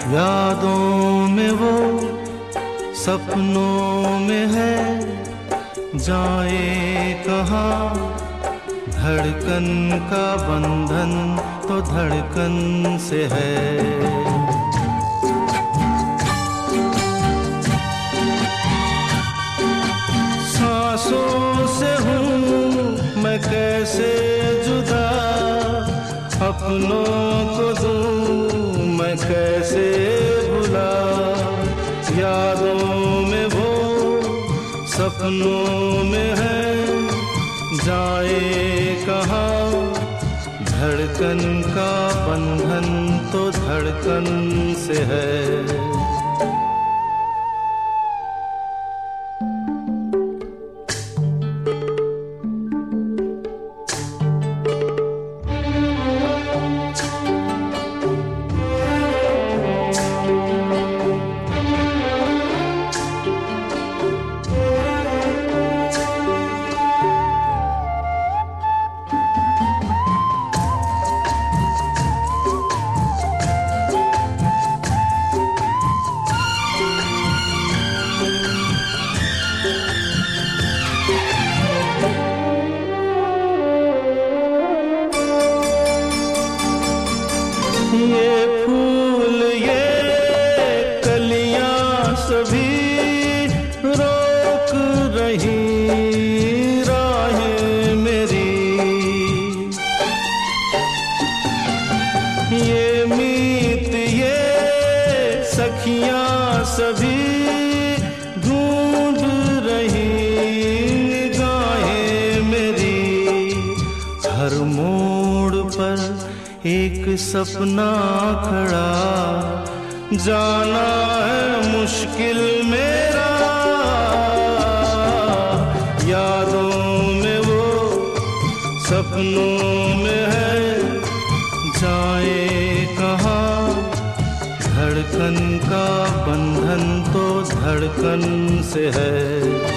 यादों में वो सपनों में है, जाए कहाँ। धड़कन का बंधन तो धड़कन से है। सांसों से हूँ मैं कैसे जुदा, अपनों को दूँ मैं कैसे भुला। यादों में वो सपनों में है, जाए कहाँ। धड़कन का बंधन तो धड़कन से है। ये फूल ये कलियां सभी रोक रही राहें मेरी। ये मीत ये सखियां सभी ढूंढ रही निगाहें मेरी। हर मोड़ पर एक सपना खड़ा, जाना है मुश्किल मेरा। यादों में वो सपनों में है, जाए कहाँ। धड़कन का बंधन तो धड़कन से है।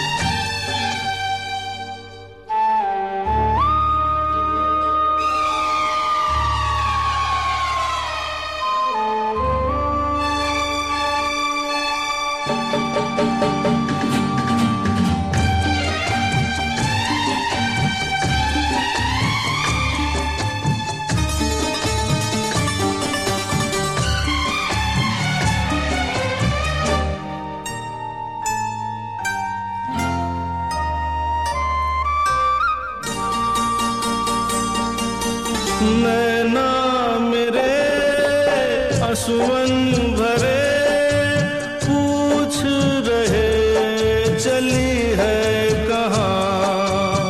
नैना मेरे आंसुअन भरे पूछ रहे चली है कहाँ।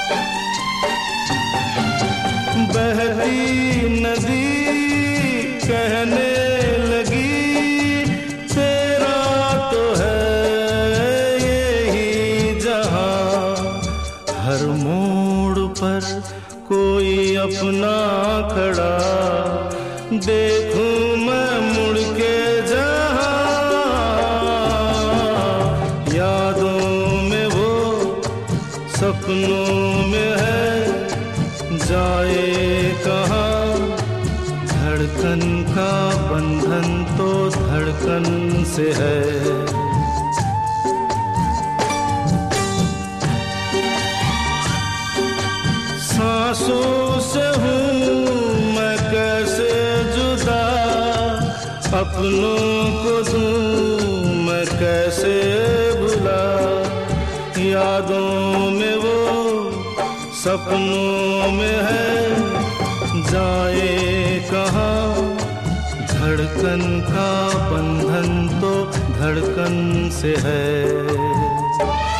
बहती नदी कहने लगी तेरा तो है यही जहाँ। हर मोड़ पर कोई अपना खड़ा, देखूं मैं मुड़ के जहाँ। यादों में वो सपनों में है, जाए कहाँ। धड़कन का बंधन तो धड़कन से है। सांसों से हूँ मैं कैसे जुदा, अपनों को दूँ मैं कैसे भुला। यादों में वो सपनों में है, जाए कहाँ। धड़कन का बंधन तो धड़कन से है।